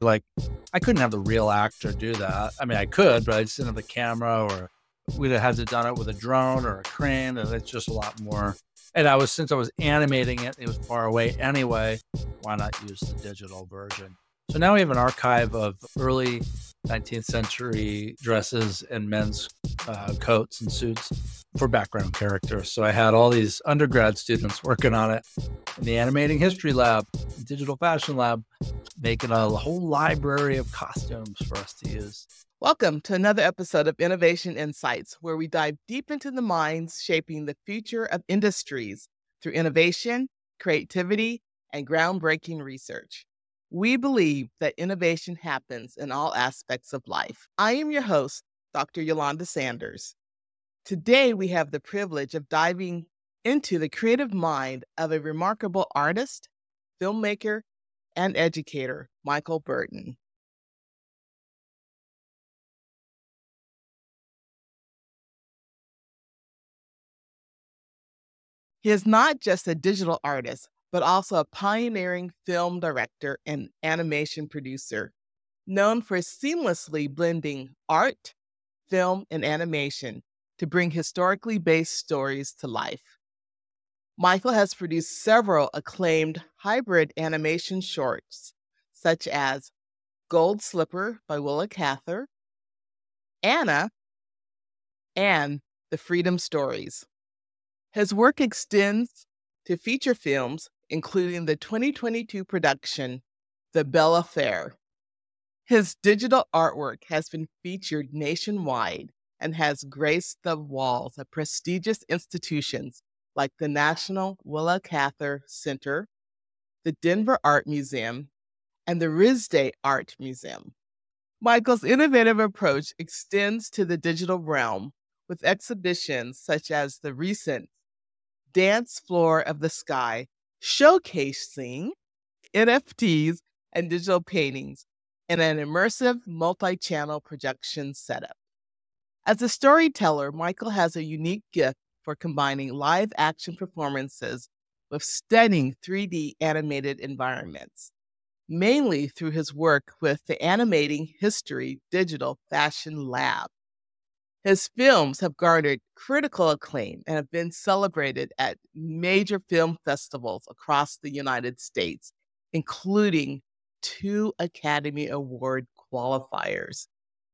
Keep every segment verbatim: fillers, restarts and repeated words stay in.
Like, I couldn't have the real actor do that. I mean, I could, but I just didn't have the camera, or we'd have had to done it with a drone or a crane, and it's just a lot more. And I was, since I was animating it, it was far away anyway. Why not use the digital version? So now we have an archive of early nineteenth century dresses and men's uh, coats and suits for background characters. So I had all these undergrad students working on it in the animating history lab, digital fashion lab, making a whole library of costumes for us to use. Welcome to another episode of Innovation Insights, where we dive deep into the minds shaping the future of industries through innovation, creativity, and groundbreaking research. We believe that innovation happens in all aspects of life. I am your host, Doctor Yolanda Sanders. Today, we have the privilege of diving into the creative mind of a remarkable artist, filmmaker, and educator, Michael Burton. He is not just a digital artist, but also a pioneering film director and animation producer, known for seamlessly blending art, film, and animation to bring historically based stories to life. Michael has produced several acclaimed hybrid animation shorts, such as Gold Slipper by Willa Cather, Anna, and The Freedom Stories. His work extends to feature films, including the twenty twenty-two production, The Bella Fair. His digital artwork has been featured nationwide and has graced the walls of prestigious institutions like the National Willa Cather Center, the Denver Art Museum, and the RISD Art Museum. Michael's innovative approach extends to the digital realm with exhibitions such as the recent Dance Floor of the Sky, showcasing N F Ts and digital paintings in an immersive multi-channel projection setup. As a storyteller, Michael has a unique gift for combining live action performances with stunning three D animated environments, mainly through his work with the Animating History Digital Fashion Lab. His films have garnered critical acclaim and have been celebrated at major film festivals across the United States, including two Academy Award qualifiers.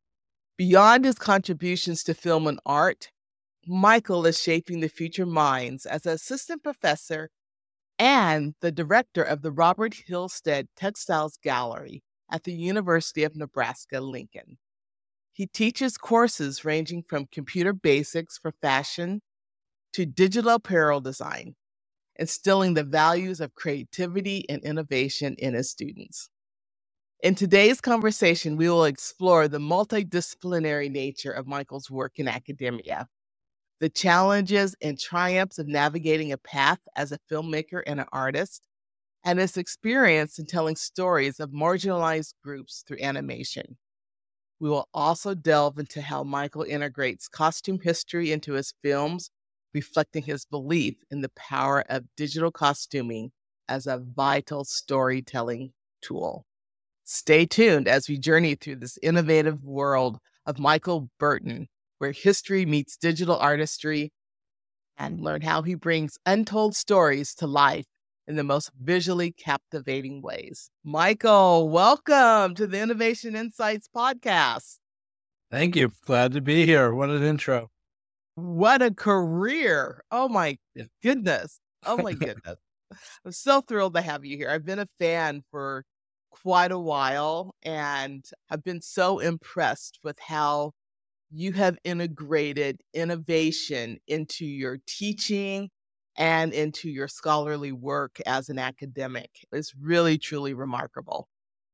Beyond his contributions to film and art, Michael is shaping the future minds as an assistant professor and the director of the Robert Hillstead Textiles Gallery at the University of Nebraska-Lincoln. He teaches courses ranging from computer basics for fashion to digital apparel design, instilling the values of creativity and innovation in his students. In today's conversation, we will explore the multidisciplinary nature of Michael's work in academia, the challenges and triumphs of navigating a path as a filmmaker and an artist, and his experience in telling stories of marginalized groups through animation. We will also delve into how Michael integrates costume history into his films, reflecting his belief in the power of digital costuming as a vital storytelling tool. Stay tuned as we journey through this innovative world of Michael Burton, where history meets digital artistry, and learn how he brings untold stories to life in the most visually captivating ways. Michael, welcome to the Innovation Insights podcast. Thank you. Glad to be here. What an intro. What a career. Oh my goodness. Oh my goodness. I'm so thrilled to have you here. I've been a fan for quite a while, and I've been so impressed with how you have integrated innovation into your teaching and into your scholarly work as an academic. It's really, truly remarkable.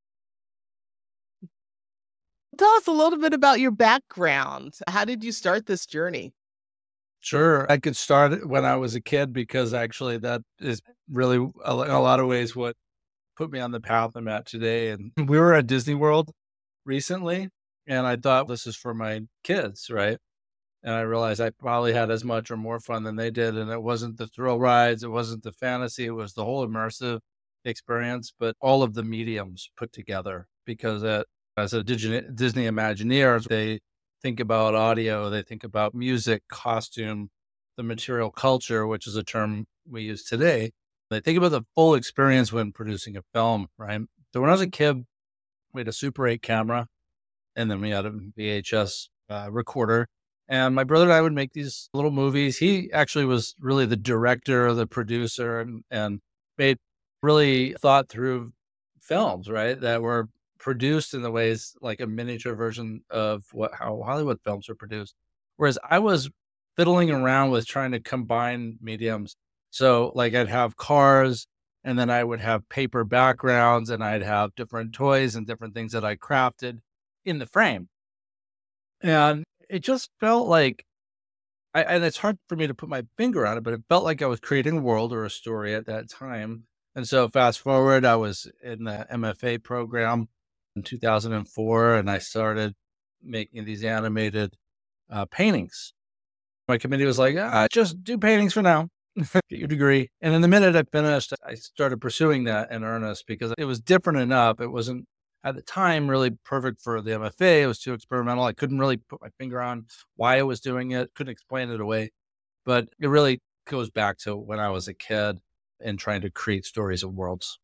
Tell us a little bit about your background. How did you start this journey? Sure. I could start when I was a kid, because actually that is really, in a lot of ways, what put me on the path I'm at today. And we were at Disney World recently, and I thought, this is for my kids, right? And I realized I probably had as much or more fun than they did. And it wasn't the thrill rides, it wasn't the fantasy, it was the whole immersive experience, but all of the mediums put together. because it, as a Disney, Disney Imagineer, they think about audio, they think about music, costume, the material culture, which is a term we use today. They think about the full experience when producing a film, right? So when I was a kid, we had a Super eight camera, and then we had a V H S uh, recorder. And my brother and I would make these little movies. He actually was really the director, the producer, and, and made really thought through films, right? That were produced in the ways like a miniature version of what how Hollywood films are produced. Whereas I was fiddling around with trying to combine mediums. So like I'd have cars, and then I would have paper backgrounds, and I'd have different toys and different things that I crafted in the frame. And it just felt like I and it's hard for me to put my finger on it, but it felt like I was creating a world or a story at that time. And so fast forward, I was in the M F A program in two thousand four, and I started making these animated uh, paintings. My committee was like, ah, just do paintings for now, get your degree. And in the minute I finished, I started pursuing that in earnest because it was different enough. It wasn't at the time really perfect for the M F A. It was too experimental. I couldn't really put my finger on why I was doing it, couldn't explain it away. But it really goes back to when I was a kid and trying to create stories and worlds.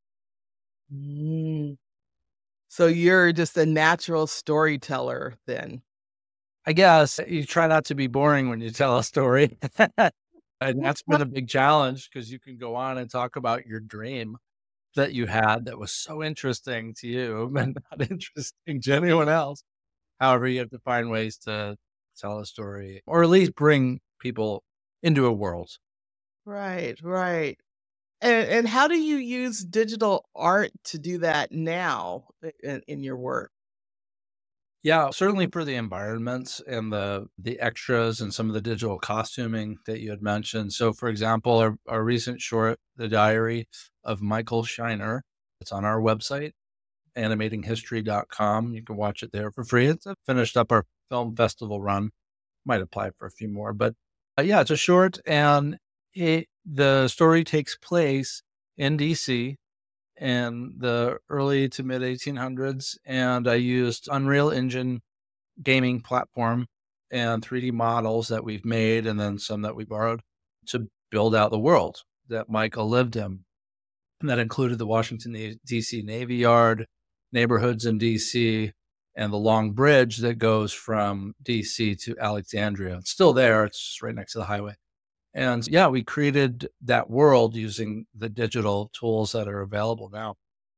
Mm. So you're just a natural storyteller then. I guess you try not to be boring when you tell a story. And that's been a big challenge because you can go on and talk about your dream that you had that was so interesting to you and not interesting to anyone else. However, you have to find ways to tell a story or at least bring people into a world. Right, right. And and how do you use digital art to do that now i- in, in your work? Yeah, certainly for the environments and the the extras and some of the digital costuming that you had mentioned. So, for example, our, our recent short, The Diary of Michael Shiner, it's on our website, animating history dot com. You can watch it there for free. It's uh, finished up our film festival run. Might apply for a few more, but uh, yeah, it's a short, and it, the story takes place in D C in the early to mid eighteen hundreds, and I used Unreal Engine gaming platform and three D models that we've made, and then some that we borrowed to build out the world that Michael lived in. And that included the Washington, D C Navy Yard, neighborhoods in D C, and the long bridge that goes from D C to Alexandria. It's still there, it's right next to the highway. And yeah, we created that world using the digital tools that are available now.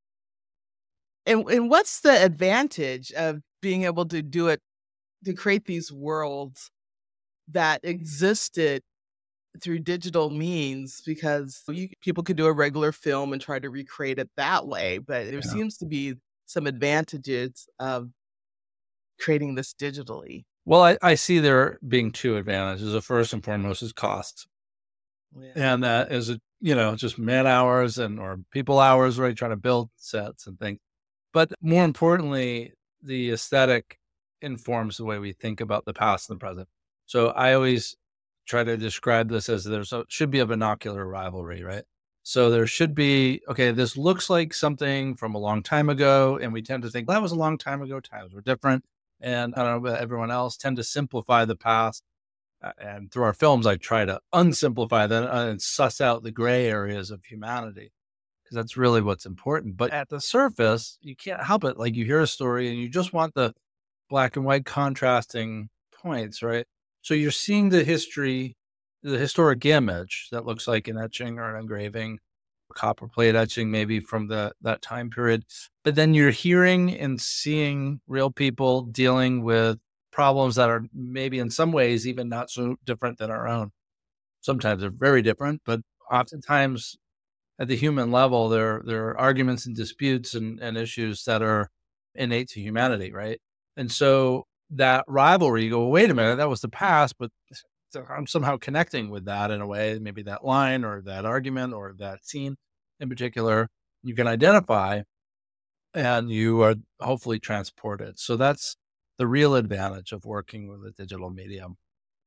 And and what's the advantage of being able to do it to create these worlds that existed through digital means? Because you, people could do a regular film and try to recreate it that way, but there Yeah. seems to be some advantages of creating this digitally. Well, I, I see there being two advantages. The first and foremost is cost. Yeah. And that is, a, you know, just man hours and or people hours, right? Trying to build sets and things. But more importantly, the aesthetic informs the way we think about the past and the present. So I always try to describe this as there's a, should be a binocular rivalry, right? So there should be, okay, this looks like something from a long time ago. And we tend to think that was a long time ago. Times were different. And I don't know about everyone else, tend to simplify the past. Uh, and through our films, I try to unsimplify that and suss out the gray areas of humanity because that's really what's important. But at the surface, you can't help it. Like you hear a story and you just want the black and white contrasting points, right? So you're seeing the history, the historic image that looks like an etching or an engraving, copper plate etching, maybe from the that time period. But then you're hearing and seeing real people dealing with problems that are maybe in some ways even not so different than our own. Sometimes they're very different, but oftentimes at the human level, there there are arguments and disputes and, and issues that are innate to humanity, right? And so that rivalry, you go, well, wait a minute, that was the past, but so I'm somehow connecting with that in a way, maybe that line or that argument or that scene in particular, you can identify and you are hopefully transported. So that's the real advantage of working with a digital medium.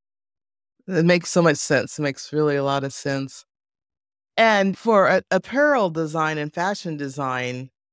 It makes so much sense. It makes really a lot of sense. And for a- apparel design and fashion design,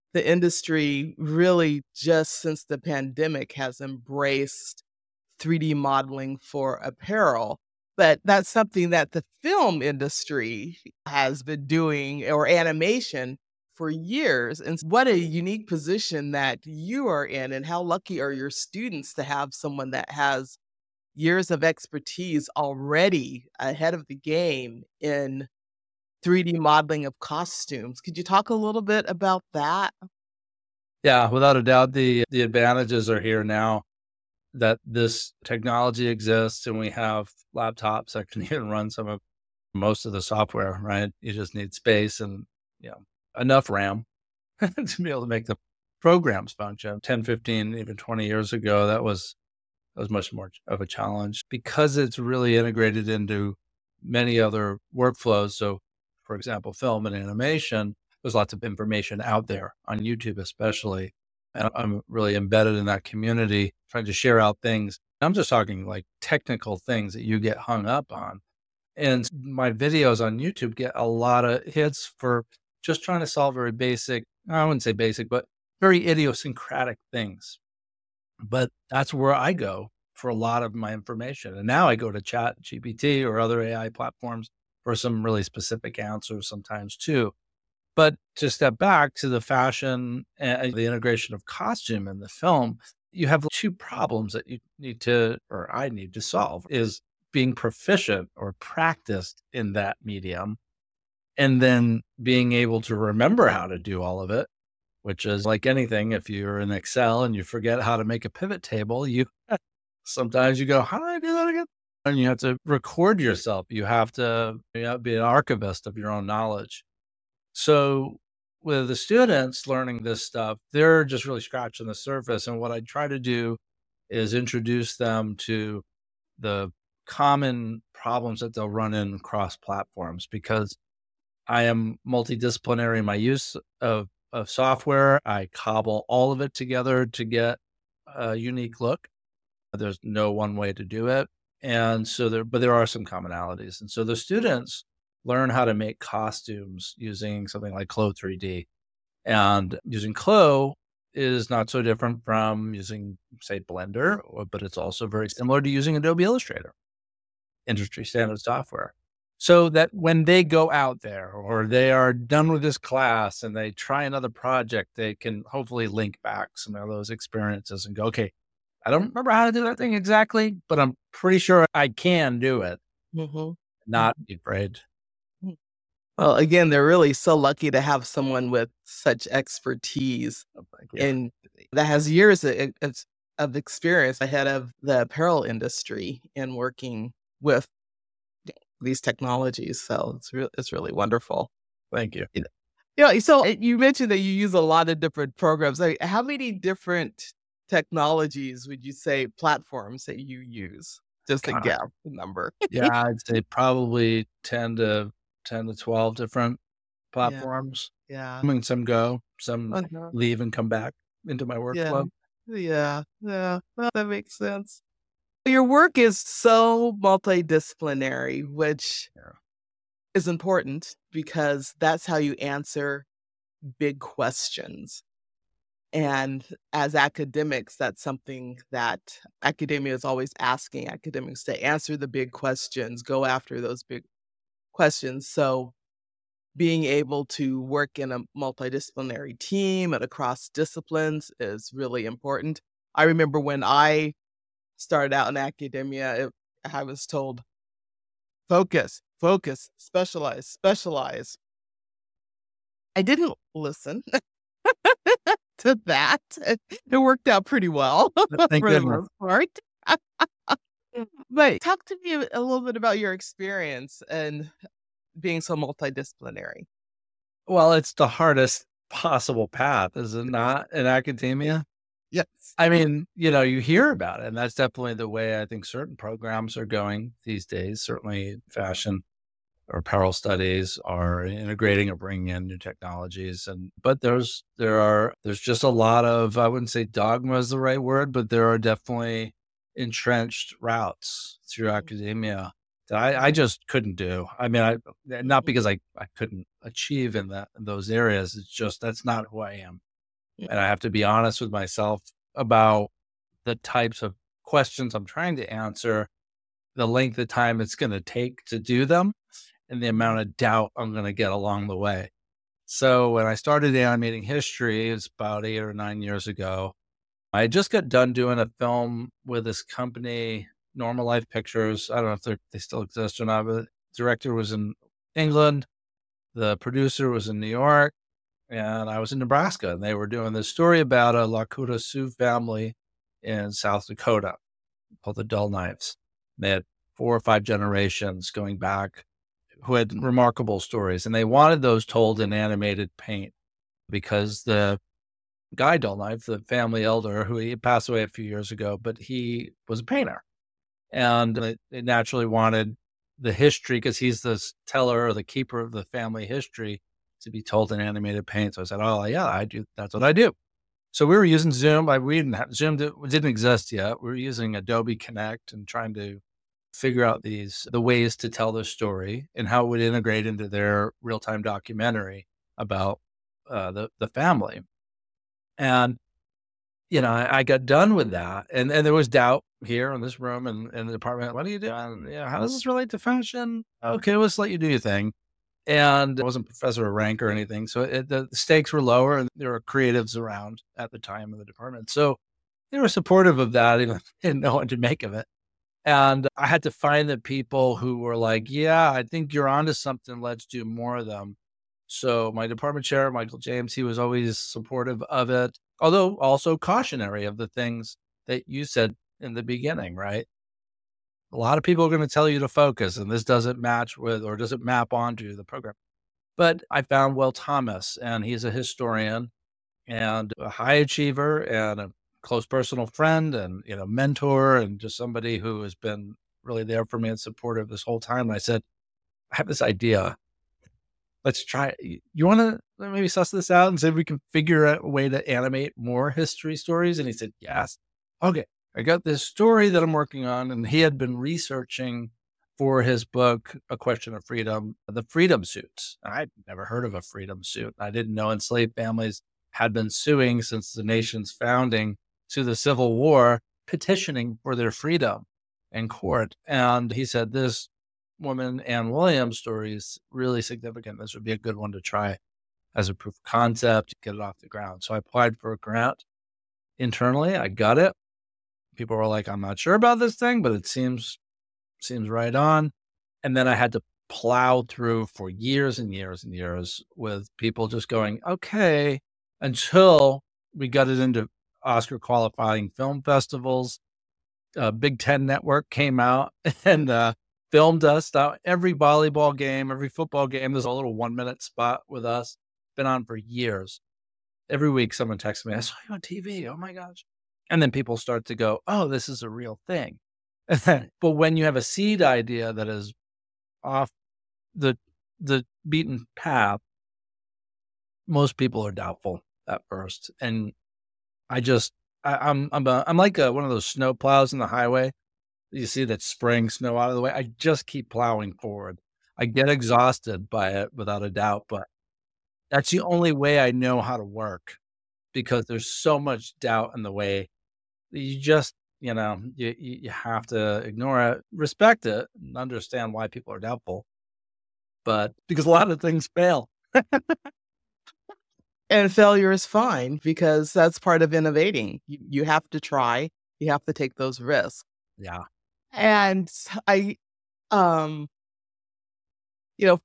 the industry really just since the pandemic has embraced three D modeling for apparel. But that's something that the film industry has been doing or animation for years. And what a unique position that you are in, and how lucky are your students to have someone that has years of expertise already ahead of the game in three D modeling of costumes. Could you talk a little bit about that? Yeah, without a doubt, the the advantages are here now that this technology exists and we have laptops that can even run some of most of the software, right? You just need space and, you know, enough RAM to be able to make the programs function. ten, fifteen, even twenty years ago, that was that was much more of a challenge because it's really integrated into many other workflows. So, for example, film and animation, there's lots of information out there on YouTube, especially. And I'm really embedded in that community, trying to share out things. I'm just talking like technical things that you get hung up on. And my videos on YouTube get a lot of hits for just trying to solve very basic, I wouldn't say basic, but very idiosyncratic things. But that's where I go for a lot of my information. And now I go to Chat G P T or other A I platforms for some really specific answers sometimes too. But to step back to the fashion and the integration of costume in the film, you have two problems that you need to, or I need to solve, is being proficient or practiced in that medium, and then being able to remember how to do all of it, which is like anything. If you're in Excel and you forget how to make a pivot table, you sometimes you go, how do I do that again? And you have to record yourself. You have to, you know, be an archivist of your own knowledge. So with the students learning this stuff, they're just really scratching the surface. And what I try to do is introduce them to the common problems that they'll run in cross platforms, because I am multidisciplinary in my use of, of software. I cobble all of it together to get a unique look. There's no one way to do it. And so there, but there are some commonalities. And so the students learn how to make costumes using something like Clo three D. And using Clo is not so different from using, say, Blender, or- but it's also very similar to using Adobe Illustrator, industry standard software. So that when they go out there or they are done with this class and they try another project, they can hopefully link back some of those experiences and go, okay, I don't remember how to do that thing exactly, but I'm pretty sure I can do it. Mhm. Not be afraid. Mhm. Well, again, they're really so lucky to have someone with such expertise Oh, thank you. and that has years of, of of experience ahead of the apparel industry and working with these technologies. So it's really it's really wonderful. Thank you. You know, yeah. So uh, you mentioned that you use a lot of different programs. Like, how many different technologies would you say platforms that you use? Just to God. guess the number. Yeah, I'd say probably ten to ten to twelve different Yeah. platforms. Yeah. I mean, some go, some Uh-huh. leave and come back into my Yeah. workflow. Yeah. Yeah. Well, that makes sense. Your work is so multidisciplinary, which Yeah. is important because that's how you answer big questions. And as academics, that's something that academia is always asking academics to answer the big questions, go after those big questions. So being able to work in a multidisciplinary team and across disciplines is really important. I remember when I started out in academia, it, I was told, focus, focus, specialize, specialize. I didn't listen to that. It, it worked out pretty well Thank for the goodness. most part. But talk to me a a little bit about your experience and being so multidisciplinary. Well, it's the hardest possible path, is it not, in academia? Yes. I mean, you know, you hear about it, and that's definitely the way I think certain programs are going these days. Certainly fashion or apparel studies are integrating or bringing in new technologies. And but there's there are there's just a lot of, I wouldn't say dogma is the right word, but there are definitely entrenched routes through academia that I, I just couldn't do. I mean, I not Mhm. because I, I couldn't achieve in that in those areas. It's just that's not who I am. And I have to be honest with myself about the types of questions I'm trying to answer, the length of time it's going to take to do them, and the Mhm. amount of doubt I'm going to get along the way. So when I started animating history, it was about eight or nine years ago. I just got done doing a film with this company, Normal Life Pictures. I don't know if they're, they still exist or not, but the director was in England. The producer was in New York, and I was in Nebraska. And they were doing this story about a Lakota Sioux family in South Dakota called the Dull Knives. They had four or five generations going back who had remarkable stories, and they wanted those told in animated paint because the guy Dull Knife, the family elder, who he passed away a few years ago, but he was a painter, and they, they naturally wanted the history because he's the s- teller or the keeper of the family history to be told in animated paint. So I said, "Oh yeah, I do. That's what I do." So we were using Zoom. I we didn't have Zoom di- didn't exist yet. We were using Adobe Connect and trying to figure out these the ways to tell the story and how it would integrate into their real time documentary about uh, the the family. And you know, I, I got done with that, and and there was doubt here in this room and in the department. What are you doing? Yeah, how does this relate to fashion? Okay, let's let you do your thing. And I wasn't professor of rank or anything, so it, the stakes were lower, and there were creatives around at the time in the department, so they were supportive of that. Even if they didn't know what to make of it. And I had to find the people who were like, "Yeah, I think you're onto something. Let's do more of them." So my department chair, Michael James, he was always supportive of it, although also cautionary of the things that you said in the beginning, right? A lot of people are going to tell you to focus, and this doesn't match with or doesn't map onto the program. But I found Will Thomas, and he's a historian and a high achiever and a close personal friend and, you know, mentor and just somebody who has been really there for me and supportive this whole time. And I said, I have this idea. Let's try it. You want to maybe suss this out and see if we can figure out a way to animate more history stories? And he said, yes. Okay. I got this story that I'm working on. And he had been researching for his book, A Question of Freedom, the freedom suits. I'd never heard of a freedom suit. I didn't know enslaved families had been suing since the nation's founding to the Civil War, petitioning for their freedom in court. And he said, this woman, Anne Williams story is really significant. This would be a good one to try as a proof of concept, get it off the ground. So I applied for a grant internally. I got it. People were like, I'm not sure about this thing, but it seems seems right on. And then I had to plow through for years and years and years with people just going, okay, until we got it into Oscar qualifying film festivals. Uh, Big Ten Network came out and uh, filmed us. Now, every volleyball game, every football game, there's a little one minute spot with us. Been on for years. Every week, someone texts me, I saw you on T V. Oh my gosh. And then people start to go, oh, this is a real thing. But when you have a seed idea that is off the the beaten path, most people are doubtful at first. And I just, I, I'm I'm a, I'm like a, one of those snow plows in the highway. You see that spraying snow out of the way. I just keep plowing forward. I get exhausted by it without a doubt, but that's the only way I know how to work because there's so much doubt in the way that you just, you know, you, you you have to ignore it, respect it, and understand why people are doubtful. But because a lot of things fail. And failure is fine because that's part of innovating. You, you have to try, you have to take those risks. Yeah. And I, um, you know,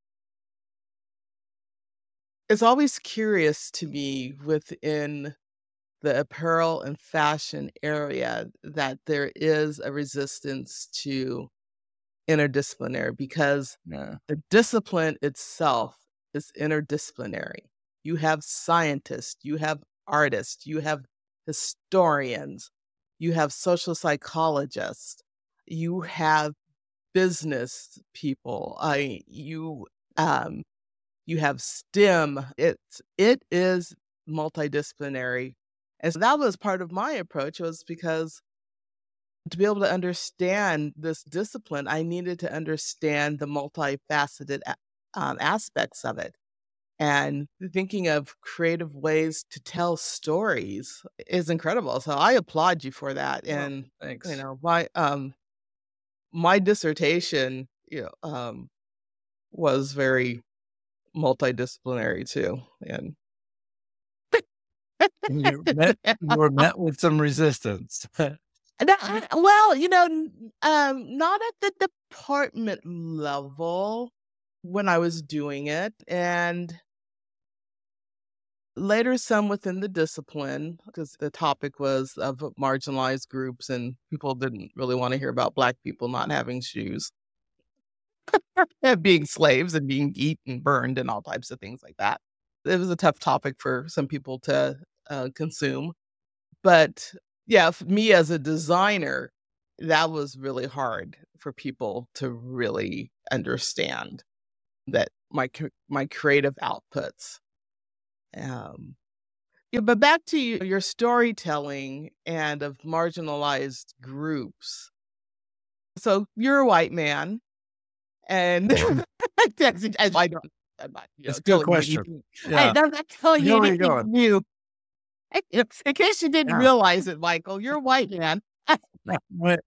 it's always curious to me within the apparel and fashion area that there is a resistance to interdisciplinary because Yeah. the discipline itself is interdisciplinary. You have scientists, you have artists, you have historians, you have social psychologists, you have business people. I you um you have STEM. It's it is multidisciplinary. And so that was part of my approach was because to be able to understand this discipline, I needed to understand the multifaceted a- um, aspects of it. And thinking of creative ways to tell stories is incredible. So I applaud you for that. Well, And, you thanks. know, my um my dissertation, you know, um was very multidisciplinary too. And And you met you were met with some resistance. No, I well, you know, n um, not at the department level when I was doing it, and later some within the discipline, because the topic was of marginalized groups, and people didn't really wanna hear about Black people not having shoes, and being slaves and being eaten, burned, and all types of things like that. It was a tough topic for some people to, uh, consume. But, yeah, f me as a designer, that was really hard for people to really understand that my c my creative outputs. Um, yeah, but back to you your storytelling and of marginalized groups. So, you're a white man, and that's as I don't I'm not, you know, It's a good telling you question. anything I Yeah. I'm not telling I you know where you're anything going. new. In case you didn't Yeah. realize it, Michael, you're a white man. Right.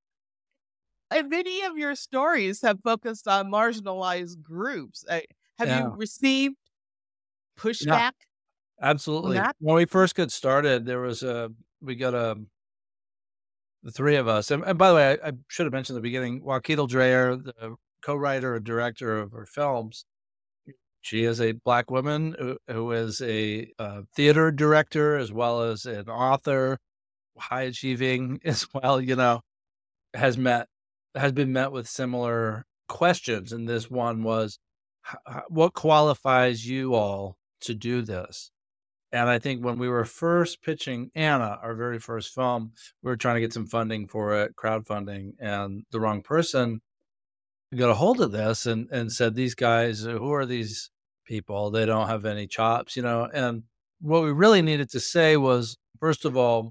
And many of your stories have focused on marginalized groups. Uh, have you Yeah. received Yeah. pushback on Absolutely. that? When we first got started, there was a we got a the three of us, and and by the way, I I should have mentioned at the beginning, Joaquin Dreyer, the co-writer and director of our films, she is a Black woman who who is a, uh, theater director as well as an author, high achieving as well, you know, has met has been met with similar questions, and this one was, "Ho ho what qualifies you all to do this?" And I think when we were first pitching Anna, our very first film, we were trying to get some funding for it, crowdfunding, and the wrong person got a hold of this and and said, "These guys, uh, who are these people? They don't have any chops," you know? And what we really needed to say was, first of all,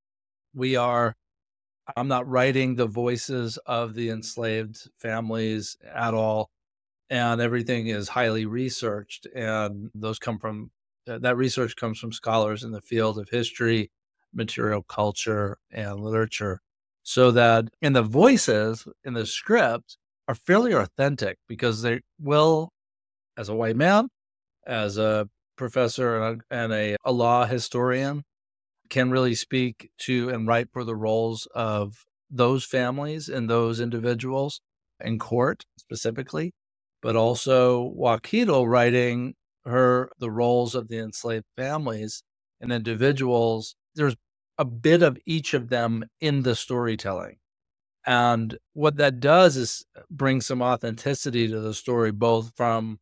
we are I'm not writing the voices of the enslaved families at all, and everything is highly researched, and those come from that that research comes from scholars in the field of history, material culture, and literature. So that and the voices in the script are fairly authentic because they will, as a white man, as a professor and a and a a law historian, can really speak to and write for the roles of those families and those individuals in court specifically, but also Wakito writing her the roles of the enslaved families and individuals. There's a bit of each of them in the storytelling. And what that does is bring some authenticity to the story, both from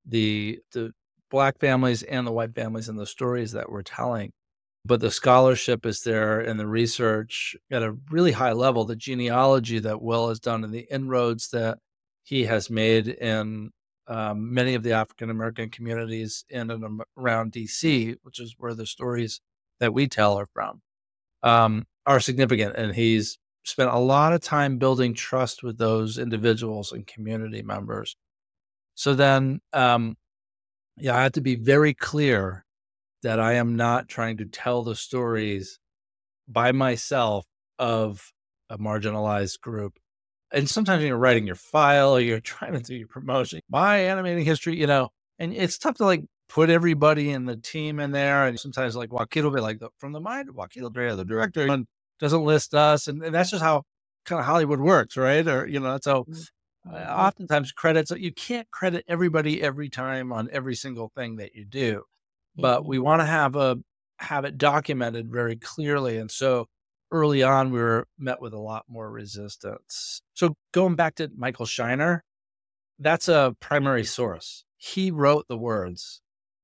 the the Black families and the white families and the stories that we're telling. But the scholarship is there and the research at a really high level, the genealogy that Will has done and the inroads that he has made in um, many of the African American communities in and am- around D C, which is where the stories that we tell are from, um, are significant. And he's spent a lot of time building trust with those individuals and community members. So then, um, yeah, I had to be very clear that I am not trying to tell the stories by myself of a marginalized group. And sometimes when you're writing your file or you're trying to do your promotion, my animating history, you know, and it's tough to like put everybody in the team in there. And sometimes like Joaquin will be like, the, from the mind of Joaquin Andrea, the director, and doesn't list us. And, and that's just how kind of Hollywood works, right? Or, you know, that's how Mm, uh, mhm, oftentimes credits, you can't credit everybody every time on every single thing that you do, but we mhm. want to have a have it documented very clearly. And so early on, we were met with a lot more resistance. So going back to Michael Shiner, that's a primary source. He wrote the words,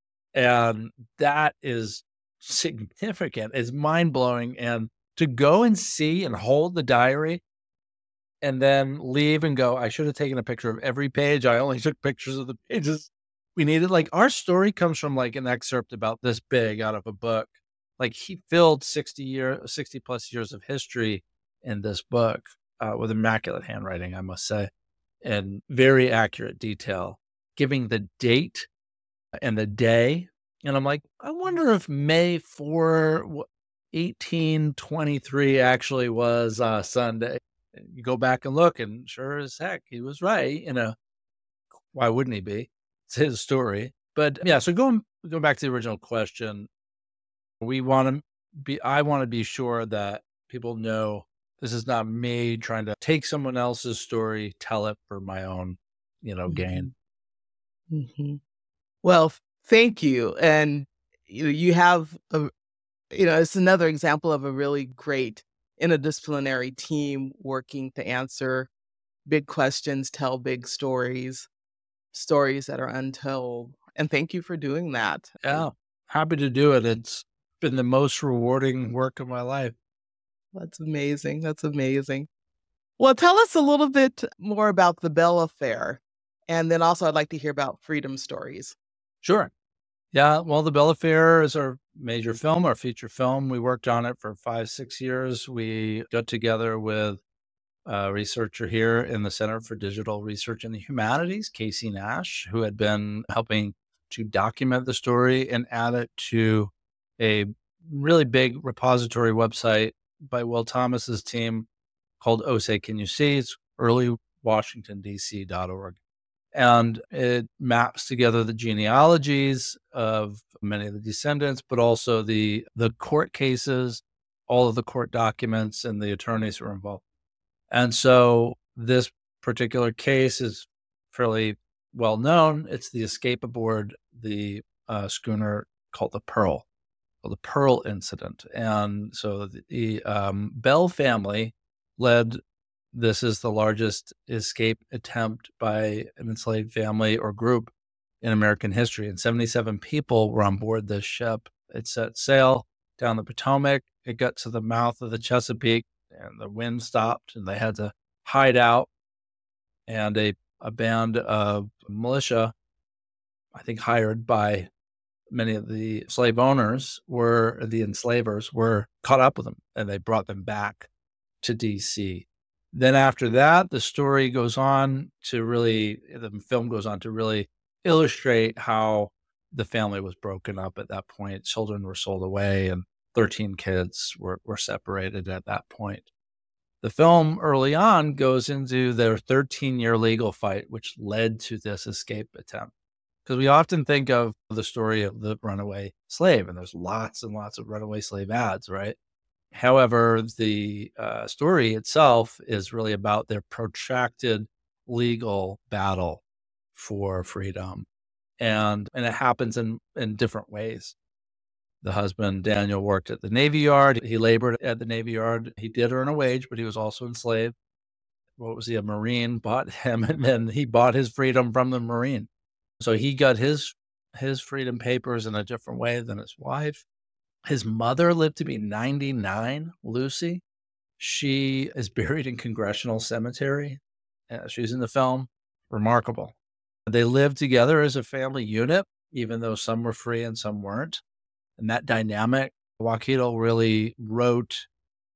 and that is significant. It's mind blowing. And to go and see and hold the diary and then leave and go, I should have taken a picture of every page. I only took pictures of the pages we needed. Like our story comes from like an excerpt about this big out of a book. Like he filled sixty year, sixty plus years of history in this book uh, with immaculate handwriting, I must say, and very accurate detail, giving the date and the day. And I'm like, I wonder if May fourth, eighteen twenty-three actually was uh, Sunday. And you go back and look, and sure as heck, he was right. You know, why wouldn't he be? It's his story. But yeah, so going going back to the original question, we want to be. I want to be sure that people know this is not me trying to take someone else's story, tell it for my own, you know, gain. Mm-hmm. Mm-hmm. Well, f- thank you. And you, you have a, you know, it's another example of a really great interdisciplinary team working to answer big questions, tell big stories, stories that are untold. And thank you for doing that. Yeah, happy to do it. It's been the most rewarding work of my life. That's amazing. That's amazing. Well, tell us a little bit more about the Bell Affair. And then also, I'd like to hear about Freedom Stories. Sure. Yeah, well, The Bell Affair is our major film, our feature film. We worked on it for five, six years. We got together with a researcher here in the Center for Digital Research in the Humanities, Casey Nash, who had been helping to document the story and add it to a really big repository website by Will Thomas's team called Oh Say Can You See? It's early washington d c dot org. And it maps together the genealogies of many of the descendants, but also the the court cases, all of the court documents, and the attorneys who are involved. And so this particular case is fairly well known. It's the escape aboard the uh, schooner called the Pearl, or the Pearl incident. And so the, the um, Bell family led. This is the largest escape attempt by an enslaved family or group in American history. And seventy-seven people were on board this ship. It set sail down the Potomac. It got to the mouth of the Chesapeake, and the wind stopped, and they had to hide out. And a, a band of militia, I think hired by many of the slave owners, were the enslavers, were caught up with them, and they brought them back to D C. Then after that, the story goes on to really, the film goes on to really illustrate how the family was broken up at that point. Children were sold away, and thirteen kids were, were separated at that point. The film early on goes into their thirteen-year legal fight, which led to this escape attempt. Because we often think of the story of the runaway slave, and there's lots and lots of runaway slave ads, right? However, the uh, story itself is really about their protracted legal battle for freedom. And, and it happens in, in different ways. The husband, Daniel, worked at the Navy Yard. He labored at the Navy Yard. He did earn a wage, but he was also enslaved. What was he? A Marine bought him, and then he bought his freedom from the Marine. So he got his his freedom papers in a different way than his wife. His mother lived to be ninety-nine, Lucy. She is buried in Congressional Cemetery. Uh, she's in the film. Remarkable. They lived together as a family unit, even though some were free and some weren't. And that dynamic, Joaquino really wrote,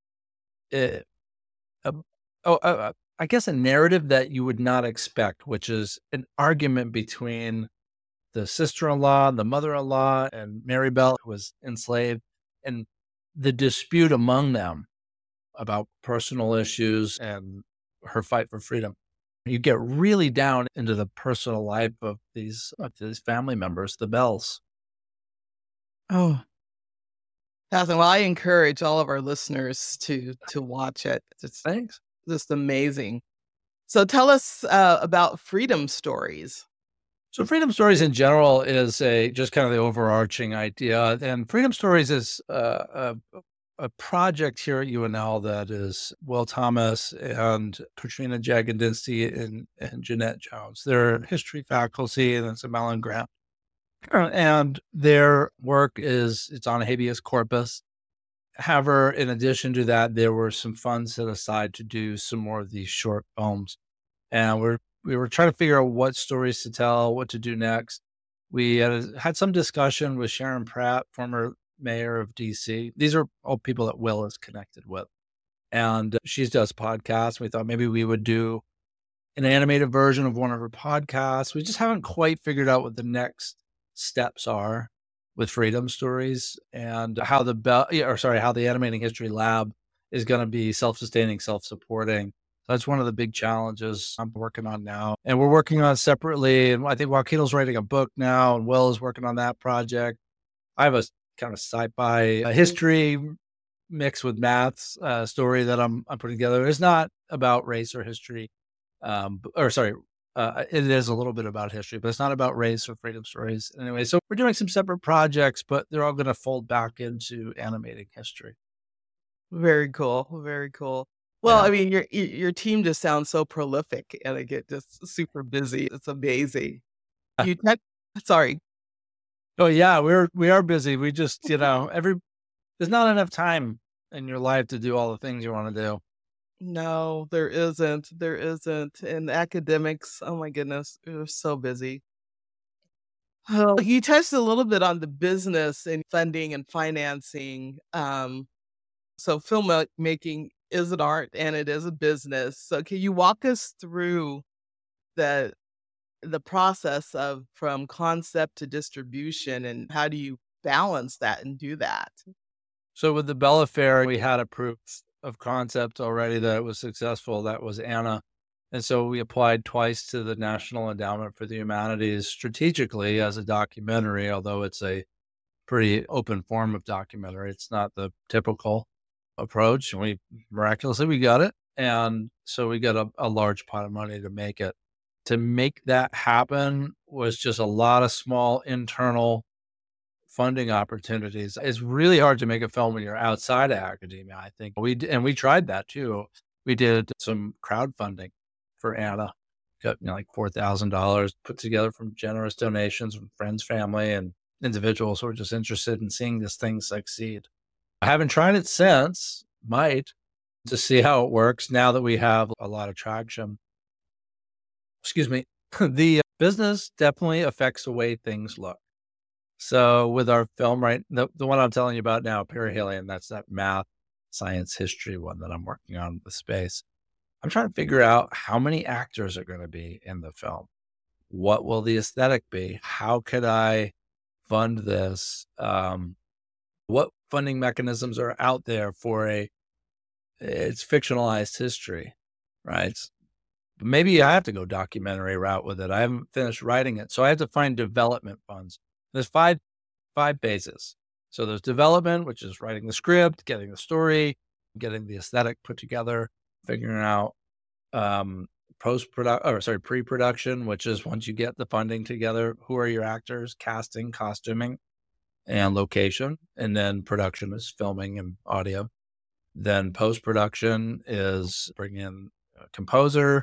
uh, a, oh, uh, I guess, a narrative that you would not expect, which is an argument between the sister-in-law, the mother-in-law, and Mary Bell, who was enslaved, and the dispute among them about personal issues and her fight for freedom. You get really down into the personal life of these, of these family members, the Bells. Oh, Catherine, well, I encourage all of our listeners to to watch it. It's Thanks. just amazing. So tell us uh, about Freedom Stories. So Freedom Stories in general is a just kind of the overarching idea. And Freedom Stories is uh, a, a project here at U N L that is Will Thomas and Katrina Jagandinsky and, and Jeanette Jones. They're history faculty, and it's a Mellon grant. And their work is, it's on habeas corpus. However, in addition to that, there were some funds set aside to do some more of these short films. And we're, we were trying to figure out what stories to tell, what to do next. We had, had some discussion with Sharon Pratt, former mayor of D C. These are all people that Will is connected with. And she does podcasts. We thought maybe we would do an animated version of one of her podcasts. We just haven't quite figured out what the next steps are with Freedom Stories, and how the Bell, yeah, or sorry, how the Animating History Lab is going to be self-sustaining, self-supporting. That's one of the big challenges I'm working on now. And we're working on separately. And I think Joaquino's writing a book now, and Will is working on that project. I have a kind of sci-fi uh, history mixed with maths uh, story that I'm I'm putting together. It's not about race or history, um, b- or sorry, uh, it is a little bit about history, but it's not about race or Freedom Stories. Anyway, so we're doing some separate projects, but they're all going to fold back into animating history. Very cool. Very cool. Well, Yeah. I mean, your your your team just sounds so prolific and they get just super busy. It's amazing. You tech sorry. Oh yeah, we're we are busy. We just, you know, every there's not enough time in your life to do all the things you want to do. No, there isn't. There isn't. And academics, oh my goodness, they're so busy. Oh, you touched a little bit on the business and funding and financing. Um, so filmmaking is an art and it is a business. So can you walk us through the the process of from concept to distribution and how do you balance that and do that? So with the Bella Fair, we had a proof of concept already that it was successful. That was Anna. And so we applied twice to the National Endowment for the Humanities strategically as a documentary, although it's a pretty open form of documentary. It's not the typical approach. And we miraculously we got it. And so we got a, a large pot of money to make it. To make that happen was just a lot of small internal funding opportunities. It's really hard to make a film when you're outside of academia, I think. We d- and we tried that too. We did some crowdfunding for Anna, got, you know, like four thousand dollars put together from generous donations from friends, family, and individuals who are just interested in seeing this thing succeed. I haven't tried it since, might, to see how it works now that we have a lot of traction. Excuse me. The business definitely affects the way things look. So with our film, right, the, the one I'm telling you about now, Perihelion, that's that math, science, history one that I'm working on with space. I'm trying to figure out how many actors are going to be in the film. What will the aesthetic be? How could I fund this? Um, what funding mechanisms are out there for a, it's fictionalized history, right? Maybe I have to go documentary route with it. I haven't finished writing it. So I have to find development funds. There's five five phases. So there's development, which is writing the script, getting the story, getting the aesthetic put together, figuring out um, post production, or sorry, pre production, which is once you get the funding together, who are your actors, casting, costuming, and location. And then production is filming and audio. Then post production is bringing in a composer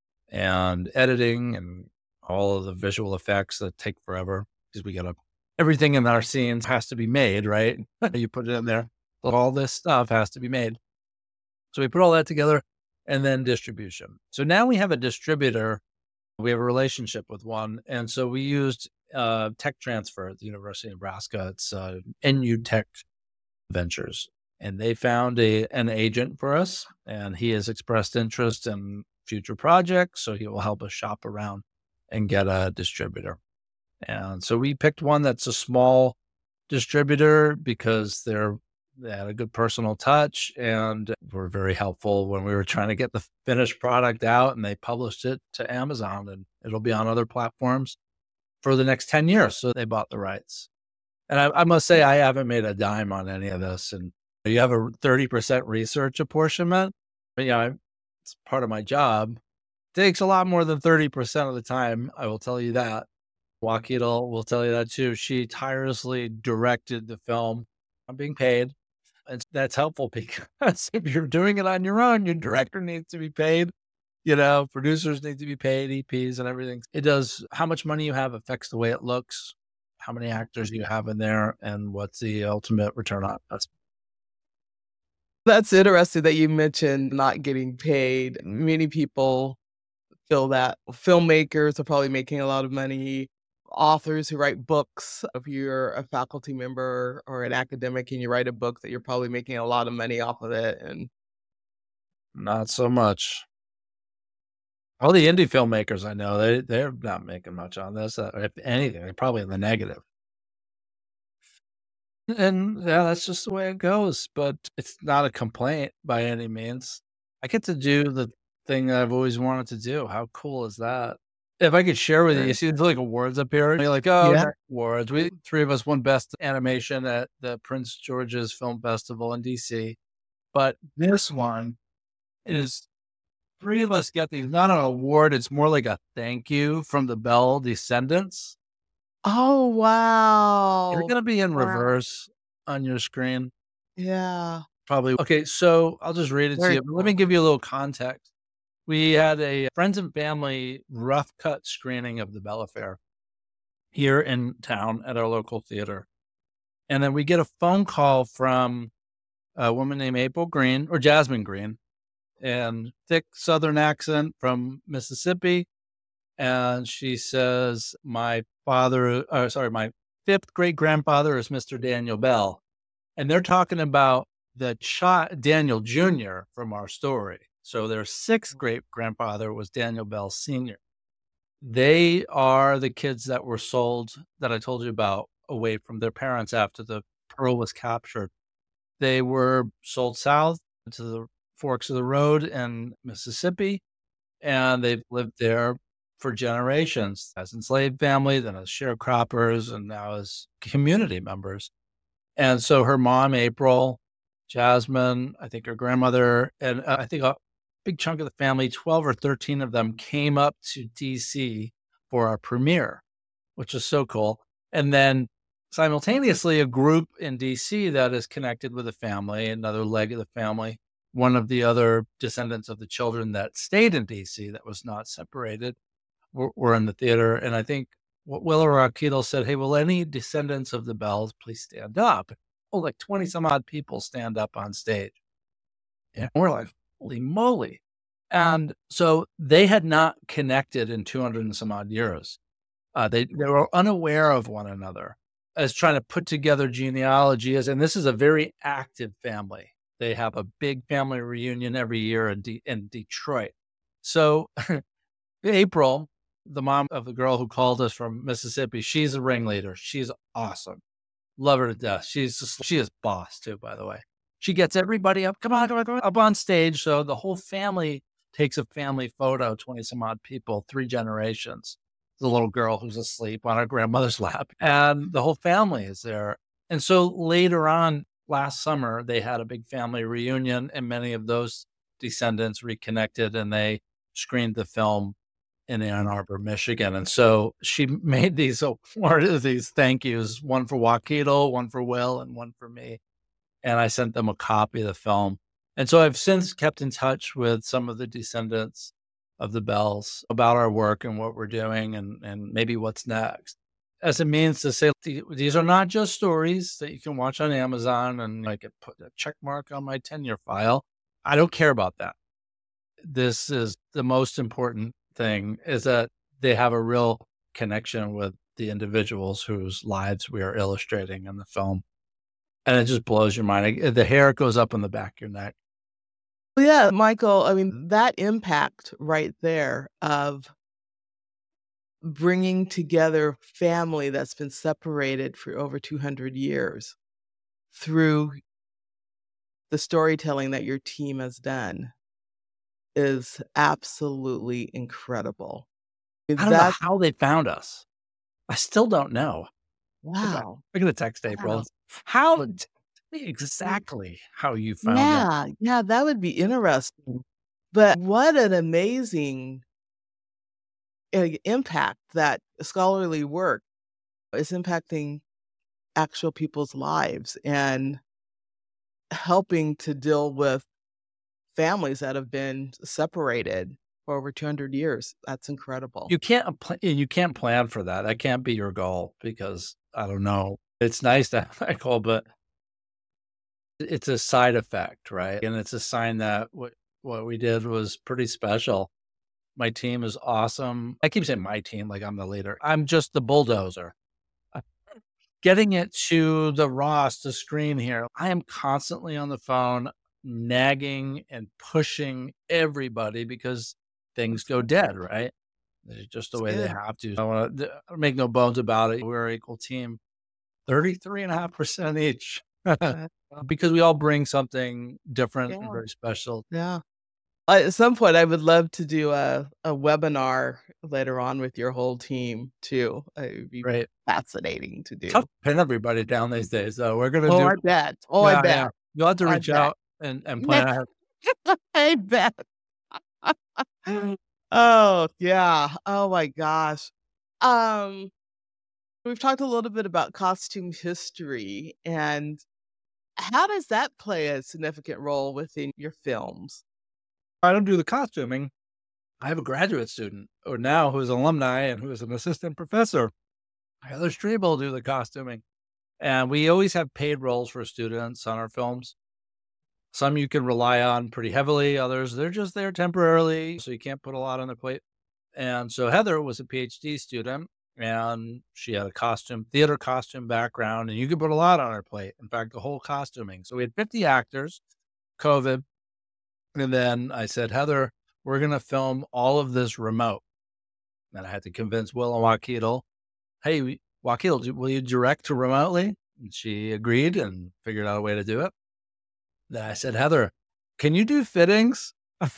and editing and all of the visual effects that take forever because we got to everything in our scenes has to be made, right? You put it in there. All this stuff has to be made. So we put all that together and then distribution. So now we have a distributor. We have a relationship with one. And so we used uh, tech transfer at the University of Nebraska. It's uh, N U Tech Ventures. And they found a an agent for us. And he has expressed interest in future projects. So he will help us shop around and get a distributor. And so we picked one that's a small distributor because they're they had a good personal touch and were very helpful when we were trying to get the finished product out, and they published it to Amazon and it'll be on other platforms for the next ten years. So they bought the rights. And I, I must say, I haven't made a dime on any of this. And you have a thirty percent research apportionment. But yeah, it's part of my job. It takes a lot more than thirty percent of the time. I will tell you that. Joaquina will tell you that too. She tirelessly directed the film. I'm being paid. And that's helpful because if you're doing it on your own, your director needs to be paid. You know, producers need to be paid, E Ps and everything. It does, how much money you have affects the way it looks, how many actors you have in there, and what's the ultimate return on investment. That's interesting that you mentioned not getting paid. Many people feel that filmmakers are probably making a lot of money. Authors who write books, if you're a faculty member or an academic and you write a book, that you're probably making a lot of money off of it. And Not so much. All the indie filmmakers I know, they they're not making much on this. Uh, if anything, they're probably in the negative. And yeah, that's just the way it goes. But it's not a complaint by any means. I get to do the thing that I've always wanted to do. How cool is that? If I could share with you, you Right. see the like awards up here. And you're like, oh, Yeah. next awards. We three of us won best animation at the Prince George's Film Festival in D C. But this one is three of us get these, not an award, it's more like a thank you from the Bell descendants. Oh, They're wow. gonna be in Wow. reverse on your screen, Yeah. probably. Okay, so I'll just read it to Very you, but let me cool. give you a little context. We had a friends and family rough cut screening of the Bell Affair here in town at our local theater, and then we get a phone call from a woman named April Green, or Jasmine Green, and thick Southern accent from Mississippi. And she says, "My father, uh, sorry, my fifth great grandfather is Mister Daniel Bell." And they're talking about the child, Daniel Junior from our story. So their sixth great grandfather was Daniel Bell Senior They are the kids that were sold, that I told you about, away from their parents after the Pearl was captured. They were sold south to the forks of the road in Mississippi, and they've lived there for generations as enslaved family, then as sharecroppers, and now as community members. And so her mom, April, Jasmine, I think her grandmother, and uh, I think a big chunk of the family, twelve or thirteen of them, came up to D C for our premiere, which is so cool. And then simultaneously, a group in D C that is connected with the family, another leg of the family, one of the other descendants of the children that stayed in D C that was not separated, were, were in the theater. And I think what Willa Rakito said, "Hey, will any descendants of the Bells please stand up?" Oh, like twenty some odd people stand up on stage. And we're like, holy moly. And so they had not connected in two hundred and some odd years. Uh, they, they were unaware of one another as trying to put together genealogies. And this is a very active family. They have a big family reunion every year in, D- in Detroit. So April, the mom of the girl who called us from Mississippi, she's a ringleader. She's awesome. Love her to death. She's just, she is boss too, by the way. She gets everybody up. Come on, come on, come on, up on stage. So the whole family takes a family photo, twenty some odd people, three generations. The little girl who's asleep on her grandmother's lap, and the whole family is there. And so later on, last summer, they had a big family reunion, and many of those descendants reconnected, and they screened the film in Ann Arbor, Michigan. And so she made these award these thank yous, one for Joaquito, one for Will, and one for me. And I sent them a copy of the film. And so I've since kept in touch with some of the descendants of the Bells about our work and what we're doing, and, and maybe what's next. As a means to say, these are not just stories that you can watch on Amazon and I could put a check mark on my tenure file. I don't care about that. This is the most important thing, is that they have a real connection with the individuals whose lives we are illustrating in the film. And it just blows your mind. Like, the hair goes up on the back of your neck. Yeah, Michael, I mean, that impact right there of bringing together family that's been separated for over two hundred years through the storytelling that your team has done is absolutely incredible. I don't know That how they found us. I still don't know. Okay, wow, we're gonna text April. wow. How tell me exactly how you found us. Yeah, yeah, that would be interesting. But what an amazing, uh, impact that scholarly work is impacting actual people's lives and helping to deal with families that have been separated for over two hundred years. That's incredible. You can't pl you can't plan for that. That can't be your goal because, I don't know, it's nice to have that goal, but it's a side effect, right? And it's a sign that what what we did was pretty special. My team is awesome. I keep saying my team like I'm the leader. I'm just the bulldozer. Uh, Getting it to the Ross to screen here, I am constantly on the phone nagging and pushing everybody because things go dead, right? It's just the It's way they good. have to. I want to make no bones about it. We're an equal team, thirty-three and a half percent each, Uh, because we all bring something different and yeah. very special. Yeah. Uh, at some point, I would love to do a a webinar later on with your whole team too. Uh, It would be Right. fascinating to Tough do. to pin everybody down these days, though. We're gonna Oh, do I bet. Oh, I Yeah, yeah. bet. You'll have to I reach bet. out and and plan ahead. I bet. Oh, yeah. Oh my gosh. Um, we've talked a little bit about costume history, and how does that play a significant role within your films? I don't do the costuming. I have a graduate student, or now who's an alumni and who is an assistant professor. Heather Strebel will do the costuming. And we always have paid roles for students on our films. Some you can rely on pretty heavily, others, they're just there temporarily, so you can't put a lot on their plate. And so Heather was a PhD student, and she had a costume, theater costume background, and you could put a lot on her plate. In fact, the whole costuming. So we had fifty actors, COVID. And then I said, Heather, we're going to film all of this remote. And I had to convince Will and Joaquin, hey, we- Joaquin, do- will you direct remotely? And she agreed and figured out a way to do it. Then I said, Heather, can you do fittings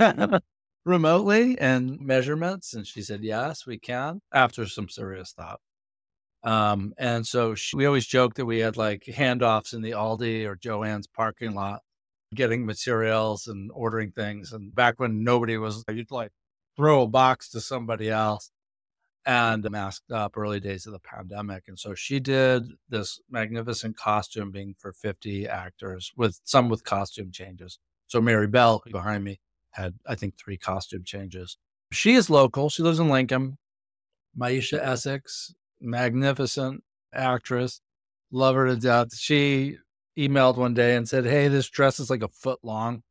remotely and measurements? And she said, yes, we can, after some serious thought. Um, and so she, we always joke that we had like handoffs in the Aldi or Joann's parking lot, getting materials and ordering things. And back when nobody was, you'd like throw a box to somebody else, and masked up, early days of the pandemic. And so she did this magnificent costuming for fifty actors, with some with costume changes. So Mary Bell, behind me, had, I think, three costume changes. She is local. She lives in Lincoln. Maisha Essex, magnificent actress. Love her to death. She emailed one day and said, hey, this dress is like a foot long.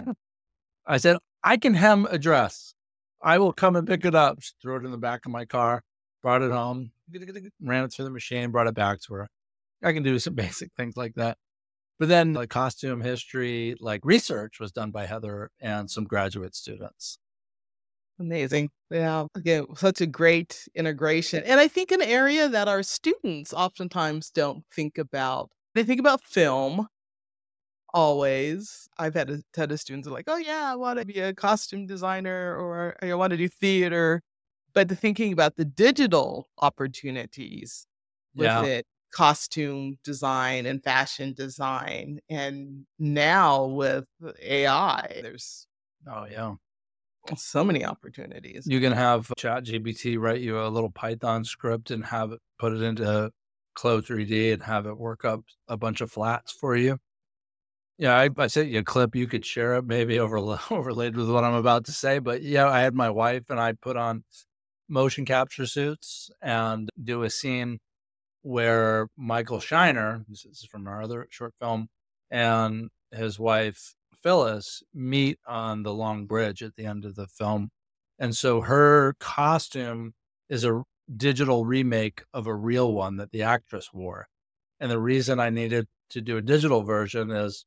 I said, I can hem a dress. I will come and pick it up. She threw it in the back of my car, brought it home, ran it through the machine, brought it back to her. I can do some basic things like that. But then like costume history, like research was done by Heather and some graduate students. Amazing. Yeah. Again, such a great integration. And I think an area that our students oftentimes don't think about. They think about film always. I've had a ton of students are like, oh yeah, I want to be a costume designer or I want to do theater. But the thinking about the digital opportunities with Yeah. it, costume design and fashion design. And now with A I, there's Oh, yeah. so many opportunities. You can have ChatGPT write you a little Python script and have it put it into Clo three D and have it work up a bunch of flats for you. Yeah, I, I sent you a clip. You could share it, maybe overla- overlaid with what I'm about to say. But yeah, I had my wife and I put on motion capture suits and do a scene where Michael Shiner, this is from our other short film, and his wife Phyllis meet on the long bridge at the end of the film. And so her costume is a digital remake of a real one that the actress wore. And the reason I needed to do a digital version is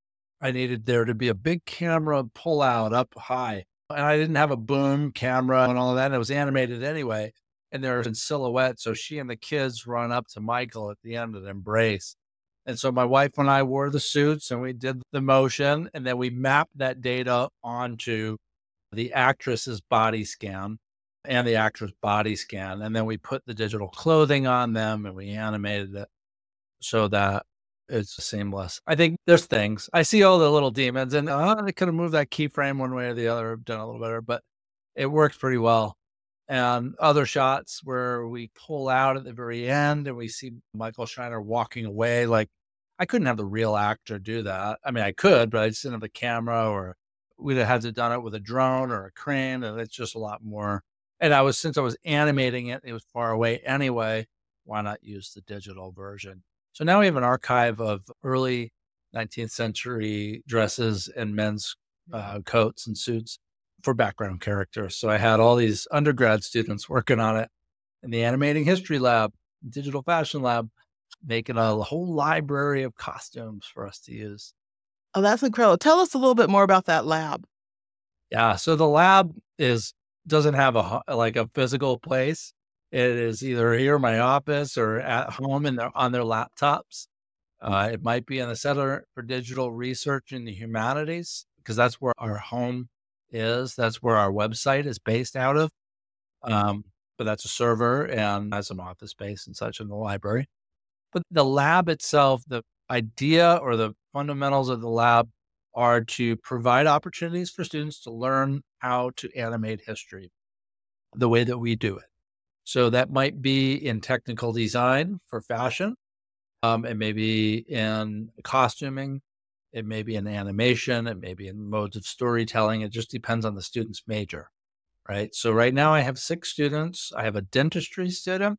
I needed there to be a big camera pull out up high. And I didn't have a boom camera and all of that. And it was animated anyway. And they're in silhouette. So she and the kids run up to Michael at the end and embrace. And so my wife and I wore the suits and we did the motion. And then we mapped that data onto the actress's body scan and the actor's body scan. And then we put the digital clothing on them and we animated it so that it's seamless. I think there's things. I see all the little demons and oh, they could have moved that keyframe one way or the other, done a little better, but it works pretty well. And other shots where we pull out at the very end and we see Michael Shiner walking away. Like I couldn't have the real actor do that. I mean, I could, but I just didn't have the camera, or we'd have had to done it with a drone or a crane. And it's just a lot more. And I was, since I was animating it, it was far away anyway. Why not use the digital version? So now we have an archive of early nineteenth century dresses and men's uh, coats and suits for background characters. So I had all these undergrad students working on it in the animating history lab, digital fashion lab, making a whole library of costumes for us to use. Oh, that's incredible. Tell us a little bit more about that lab. Yeah. So the lab is doesn't have a ho- like a physical place. It is either here in my office or at home in their on their laptops. Uh, it might be in the Center for Digital Research in the Humanities because that's where our home is. That's where our website is based out of. Um, but that's a server and has some office space and such in the library. But the lab itself, the idea or the fundamentals of the lab are to provide opportunities for students to learn how to animate history the way that we do it. So that might be in technical design for fashion. Um, it may be in costuming. It may be in animation. It may be in modes of storytelling. It just depends on the student's major, right? So right now I have six students. I have a dentistry student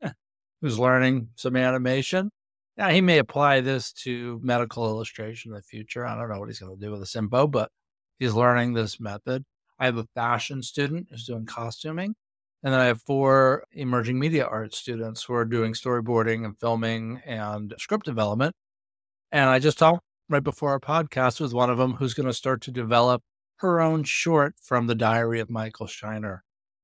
who's learning some animation. Now, he may apply this to medical illustration in the future. I don't know what he's going to do with a Simbo, but he's learning this method. I have a fashion student who's doing costuming. And then I have four emerging media arts students who are doing storyboarding and filming and script development. And I just talked right before our podcast with one of them who's going to start to develop her own short from the Diary of Michael Shiner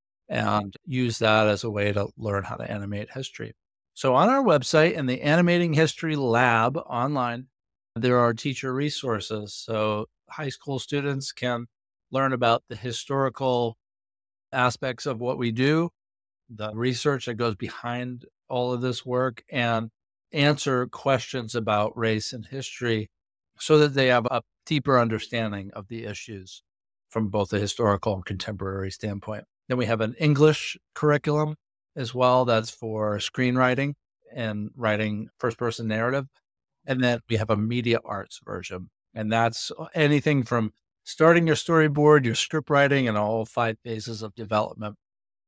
and use that as a way to learn how to animate history. So on our website in the Animating History Lab online, there are teacher resources. So high school students can learn about the historical aspects of what we do, the research that goes behind all of this work, and answer questions about race and history so that they have a deeper understanding of the issues from both a historical and contemporary standpoint. Then we have an English curriculum as well. That's for screenwriting and writing first person narrative. And then we have a media arts version. And that's anything from starting your storyboard, your script writing, and all five phases of development.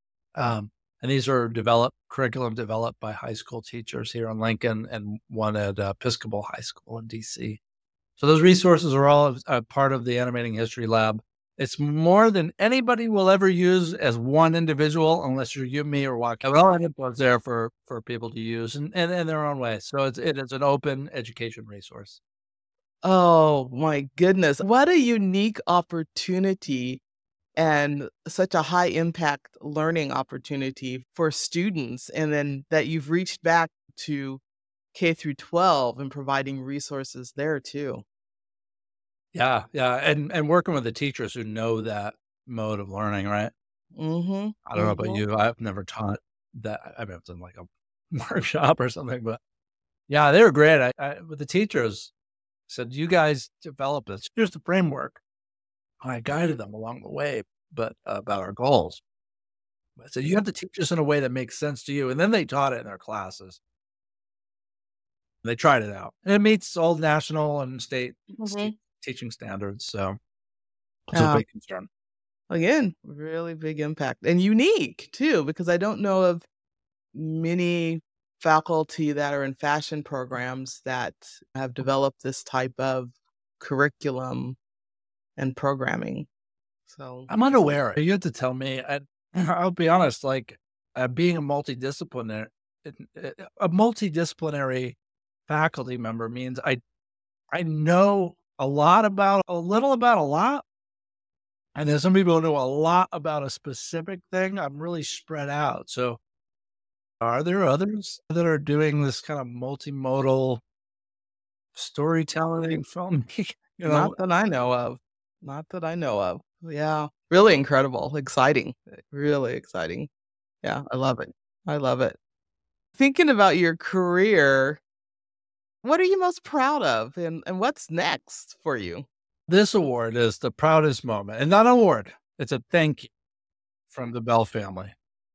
Um, and these are developed curriculum developed by high school teachers here in Lincoln and one at uh, Episcopal High School in D C. So those resources are all a part of the Animating History Lab. It's more than anybody will ever use as one individual, unless you're you, me, or Joaquin. All of it was there for for people to use and in, in their own way. So it's it is an open education resource. Oh my goodness. What a unique opportunity and such a high impact learning opportunity for students. And then that you've reached back to K through twelve and providing resources there too. Yeah, yeah, and and working with the teachers who know that mode of learning, right? Mhm. I don't know about Mhm. you. I've never taught that. I mean, I've done like a workshop or something, but yeah, they were great. I, I with the teachers said, "You guys develop this. Here's the framework." I guided them along the way, but uh, about our goals. I said, "You have to teach this in a way that makes sense to you," and then they taught it in their classes. They tried it out, and it meets all national and state st- Mhm. teaching standards. So it's a Yeah. big concern. Again, really big impact and unique too, because I don't know of many faculty that are in fashion programs that have developed this type of curriculum and programming. So, I'm unaware. You have to tell me. I, I'll be honest. Like uh, being a multidisciplinary, a multidisciplinary faculty member means I I know a lot about a little about a lot, and there's some people who know a lot about a specific thing. I'm really spread out. So, are there others that are doing this kind of multimodal storytelling, filmmaking? You not know, that I know of. Not that I know of. Yeah. Really incredible, exciting, really exciting. Yeah, I love it. I love it. Thinking about your career, what are you most proud of and and what's next for you? this award is the proudest moment, and not an award. It's a thank you from the Bell family.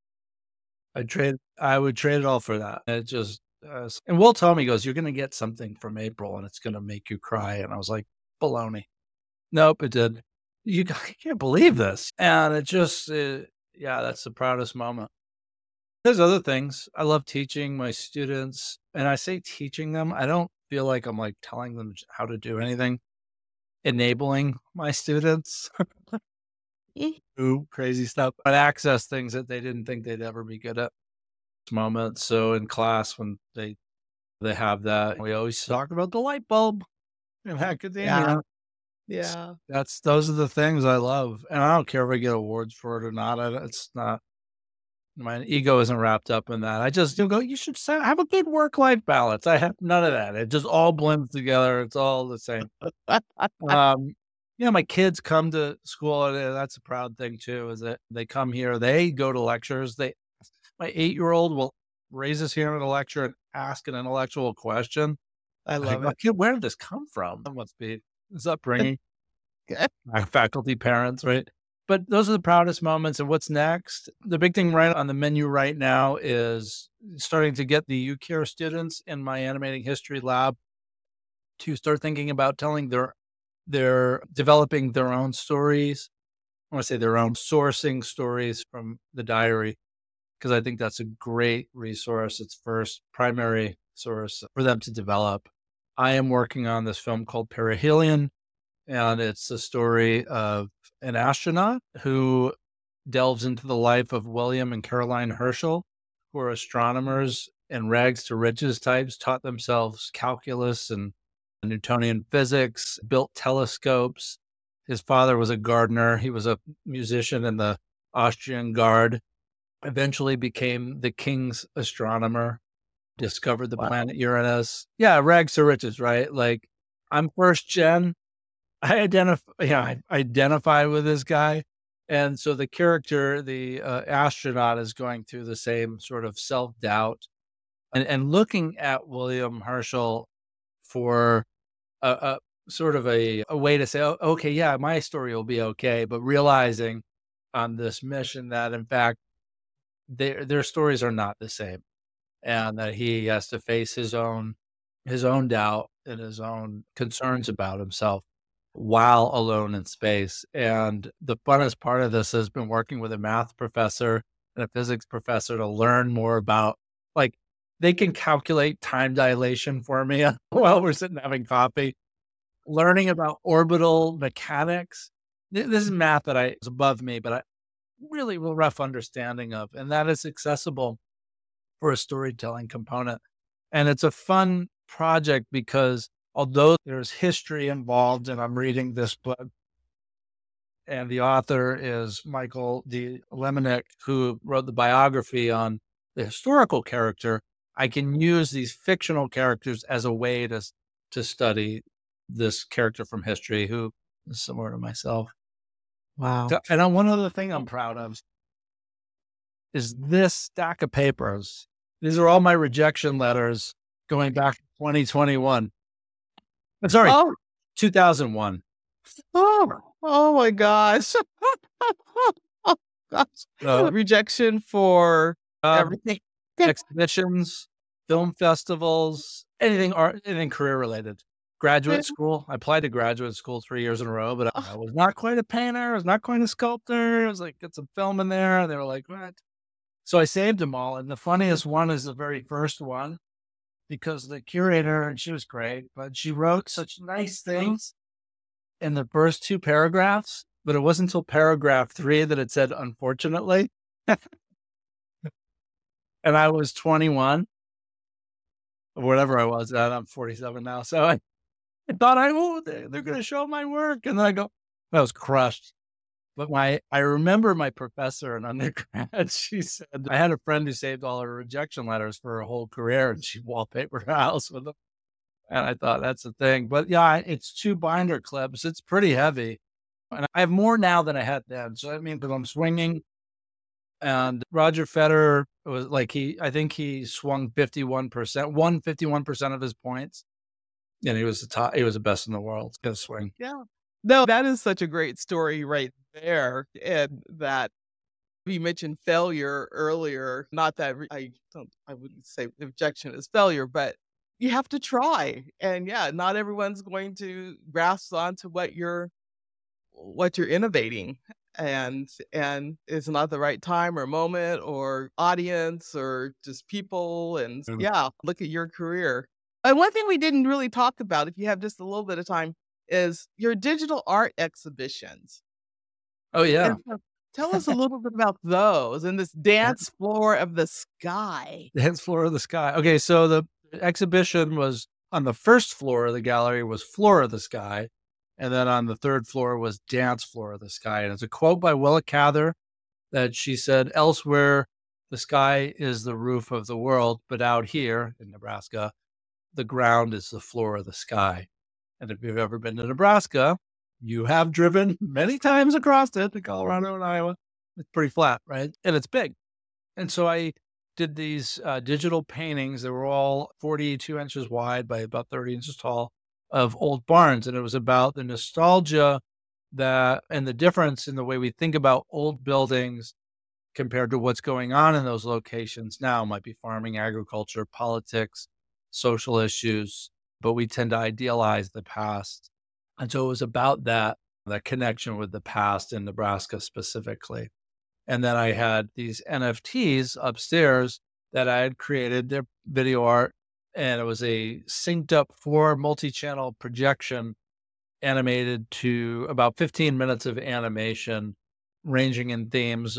I trade I would trade it all for that. It just uh, s and Will told me, he goes, "You're gonna get something from April, and it's gonna make you cry," and I was like, "Baloney." Nope, it did. You ca I can't believe this, and it just, uh yeah, that's the proudest moment. There's other things. I love teaching my students, and I say teaching them, I don't feel like I'm, like, telling them j how to do anything, enabling my students Mm. do crazy stuff, but access things that they didn't think they'd ever be good at moment. So in class, when they They have that. We always talk about the light bulb in Yeah, academia. Yeah. That's those are the things I love, and I don't care if I get awards for it or not. I, it's not my ego isn't wrapped up in that. I just do go. You should sa- have a good work life balance. I have none of that. It just all blends together. It's all the same. Um, you know, my kids come to school, and uh, that's a proud thing too. Is that they come here, they go to lectures. They, my eight year old will raise his hand at a lecture and ask an intellectual question. I I love go, it. "Kid, where did this come from? That must be his upbringing." My faculty, parents, right? But those are the proudest moments. And what's next? The big thing right on the menu right now is starting to get the U C A R students in my animating history lab to start thinking about telling their, their developing their own stories. I want to say their own sourcing stories from the diary, because I think that's a great resource. It's first primary source for them to develop. I am working on this film called Perihelion, and it's a story of an astronaut who delves into the life of William and Caroline Herschel, who are astronomers and rags to riches types, taught themselves calculus and Newtonian physics, built telescopes. His father was a gardener. He was a musician in the Austrian Guard, eventually became the king's astronomer, discovered the Wow. planet Uranus. Yeah, rags to riches, right? Like, I'm first gen. I identify, yeah, I identify with this guy. And so the character, the uh, astronaut, is going through the same sort of self doubt and, and looking at William Herschel for a, a sort of a, a way to say, oh, okay, yeah, my story will be okay. But realizing on this mission that, in fact, their their stories are not the same, and that he has to face his own his own doubt and his own concerns about himself while alone in space. And the funnest part of this has been working with a math professor and a physics professor to learn more about, like, they can calculate time dilation for me while we're sitting having coffee, learning about orbital mechanics. Th- This is math that I is above me, but I really a rough understanding of, and that is accessible for a storytelling component. And it's a fun project because although there's history involved, and I'm reading this book, and the author is Michael D. Lemonick, who wrote the biography on the historical character, I can use these fictional characters as a way to, to study this character from history who is similar to myself. Wow. So- And then one other thing I'm proud of is this stack of papers. These are all my rejection letters going back to twenty twenty-one. I'm sorry, Oh, two thousand one. oh, oh my gosh. Oh gosh. So, Rejection for um, everything. exhibitions, film festivals, anything art, anything career related. Graduate school. I applied to graduate school three years in a row, but I was not quite a painter. I was not quite a sculptor. I was like, get some film in there. They were like, what? So I saved them all. And the funniest one is the very first one, because the curator, and she was great, but she wrote such nice things in the first two paragraphs, but it wasn't until paragraph three that it said, unfortunately. And I was twenty-one or whatever I was at. I'm forty-seven now. So I, I thought I, oh, they're, they're going to show my work. And then I go, I was crushed. But my, I remember my professor in undergrad, she said, I had a friend who saved all her rejection letters for her whole career, and she wallpapered her house with them. And I thought, that's the thing. But yeah, it's two binder clips. It's pretty heavy. And I have more now than I had then. So I mean, because I'm swinging. And Roger Federer was like, he, I think he swung fifty-one percent, won fifty-one percent of his points. And he was the top, he was the best in the world. Good swing. Yeah. No, that is such a great story right there. And that you mentioned failure earlier. Not that re- I don't, I wouldn't say rejection is failure, but you have to try. And yeah, not everyone's going to grasp onto what you're, what you're innovating. And, and it's not the right time or moment or audience or just people. And Mm. yeah, look at your career. And one thing we didn't really talk about, if you have just a little bit of time, is your digital art exhibitions. Oh, yeah. And so tell us a little bit about those and this dance floor of the sky. Dance floor of the sky. Okay, so the exhibition was on the first floor of the gallery was Floor of the Sky. And then on the third floor was Dance Floor of the Sky. And it's a quote by Willa Cather that she said, "Elsewhere, the sky is the roof of the world, but out here in Nebraska, the ground is the floor of the sky." And if you've ever been to Nebraska, you have driven many times across it to Colorado and Iowa. It's pretty flat, right? And it's big. And so I did these uh, digital paintings that were all forty-two inches wide by about thirty inches tall of old barns. And it was about the nostalgia that and the difference in the way we think about old buildings compared to what's going on in those locations now. It might be farming, agriculture, politics, social issues, but we tend to idealize the past. And so it was about that, that connection with the past in Nebraska specifically. And then I had these N F Ts upstairs that I had created, their video art, and it was a synced up four multi-channel projection animated to about fifteen minutes of animation, ranging in themes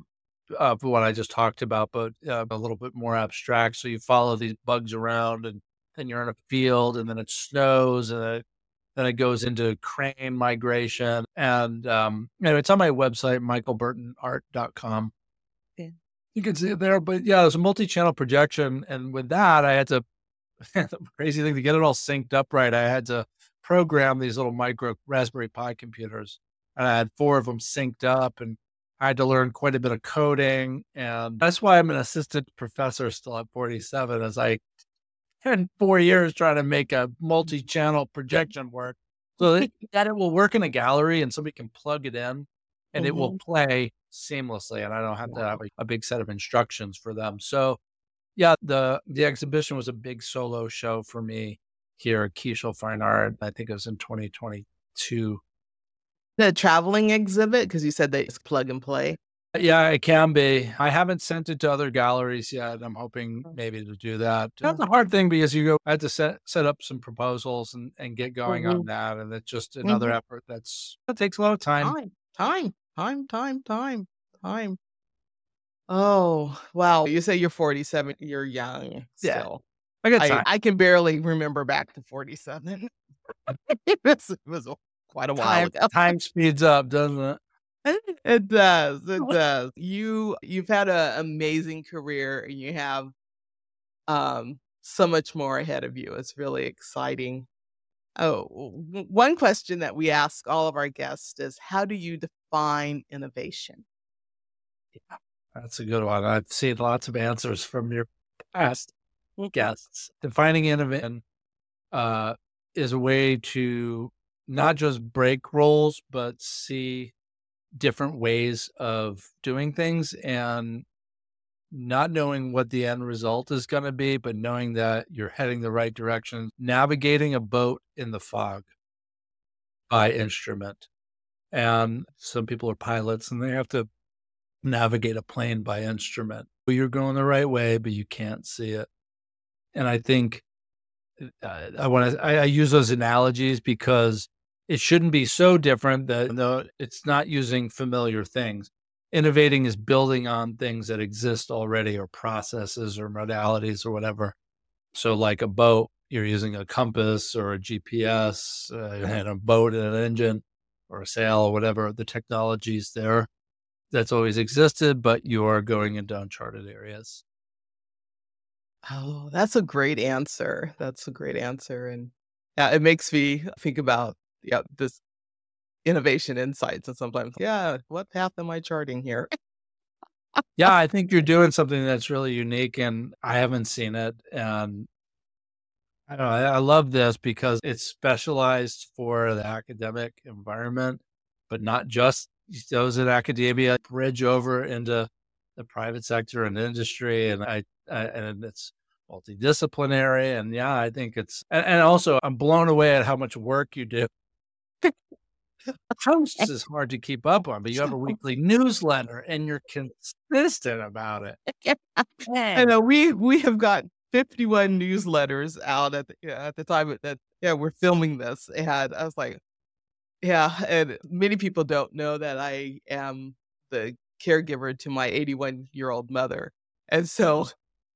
of what I just talked about, but uh, a little bit more abstract. So you follow these bugs around, and then you're in a field, and then it snows, and it, then it goes into crane migration. And um, anyway, it's on my website, michael burton art dot com. Yeah. You can see it there. But yeah, it was a multi-channel projection. And with that, I had to, the crazy thing, to get it all synced up right, I had to program these little micro Raspberry Pi computers. And I had four of them synced up, and I had to learn quite a bit of coding. And that's why I'm an assistant professor still at forty-seven, as I spent four years trying to make a multi-channel projection work so that, that it will work in a gallery and somebody can plug it in and mm-hmm. it will play seamlessly. And I don't have wow. to have a, a big set of instructions for them. So yeah, the, the exhibition was a big solo show for me here at Keishel Fine Art. I think it was in twenty twenty-two. The traveling exhibit, because you said that it's plug and play. Yeah, it can be. I haven't sent it to other galleries yet. I'm hoping maybe to do that. That's a hard thing because you go, I had to set set up some proposals and, and get going mm-hmm. on that. And it's just another mm-hmm. effort that's, that takes a lot of time. Time, time, time, time, time, time. Oh, wow. You say you're forty-seven. You're young still. Yeah, I got time. I, I can barely remember back to forty-seven. it, was, it was quite a while time, ago. Time speeds up, doesn't it? It does. It does. You you've had an amazing career, and you have um so much more ahead of you. It's really exciting. Oh, one question that we ask all of our guests is, how do you define innovation? Yeah, that's a good one. I've seen lots of answers from your past guests. Defining innovation uh, is a way to not just break roles, but see different ways of doing things, and not knowing what the end result is going to be, but knowing that you're heading the right direction, navigating a boat in the fog by instrument. And some people are pilots and they have to navigate a plane by instrument. You're going the right way, but you can't see it. And I think uh, I want to, I, I use those analogies because it shouldn't be so different that no, it's not using familiar things. Innovating is building on things that exist already, or processes or modalities or whatever. So like a boat, you're using a compass or a G P S uh, and a boat and an engine or a sail or whatever. The technology's there that's always existed, but you're going into uncharted areas. Oh, that's a great answer. That's a great answer. And yeah, it makes me think about yeah, this innovation insights. And sometimes, yeah, what path am I charting here? Yeah, I think you're doing something that's really unique, and I haven't seen it. And I don't know, I, I love this because it's specialized for the academic environment, but not just those in academia. Bridge over into the private sector and industry, and I, I and it's multidisciplinary. And yeah, I think it's, and, and also I'm blown away at how much work you do. Posts is hard to keep up on, but you have a weekly newsletter and you're consistent about it. I know we we have got fifty-one newsletters out at the, yeah, at the time that yeah we're filming this, and I was like, yeah, and many people don't know that I am the caregiver to my eighty-one year old mother, and so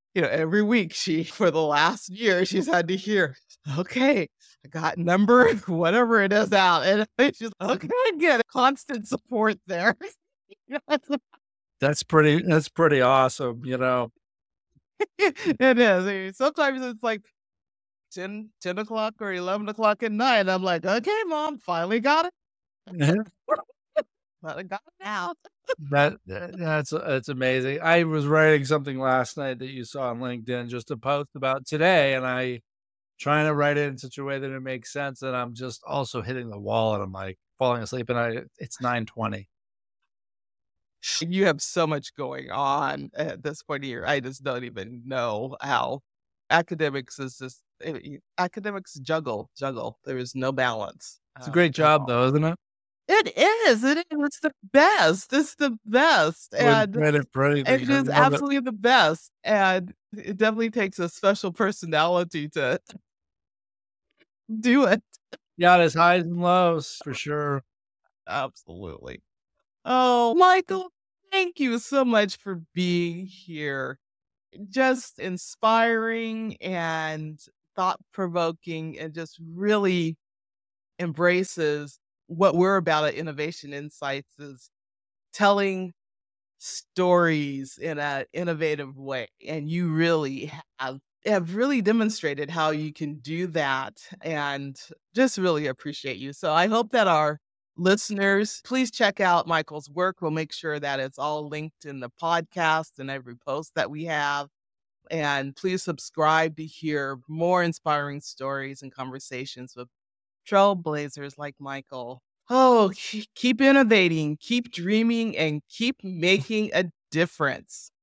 you know, every week she, for the last year, she's had to hear, okay, I got number, whatever it is out. And she's okay, get constant support there. That's pretty, that's pretty awesome, you know? It is. I mean, sometimes it's like ten, ten o'clock or eleven o'clock at night. I'm like, okay, mom, finally got it. But I got it now. That that's that's amazing. I was writing something last night that you saw on LinkedIn, just a post about today, and I trying to write it in such a way that it makes sense, and I'm just also hitting the wall, and I'm like falling asleep, and I it's nine twenty. You have so much going on at this point of year. I just don't even know how academics is just eh, academics juggle, juggle. There is no balance. It's a Uh, great at job, all. though, isn't it? It is. It is. It's the best. It's the best. Wouldn't And trade it for anything. it's I just love it. absolutely the best. And it definitely takes a special personality to do it. Yeah, there's highs and lows for sure. Absolutely. Oh, Michael, thank you so much for being here. Just inspiring and thought provoking, and just really embraces what we're about at Innovation Insights is telling stories in an innovative way. And you really have have really demonstrated how you can do that, and just really appreciate you. So I hope that our listeners, please check out Michael's work. We'll make sure that it's all linked in the podcast and every post that we have. And please subscribe to hear more inspiring stories and conversations with trailblazers like Michael. Oh, keep innovating, keep dreaming, and keep making a difference.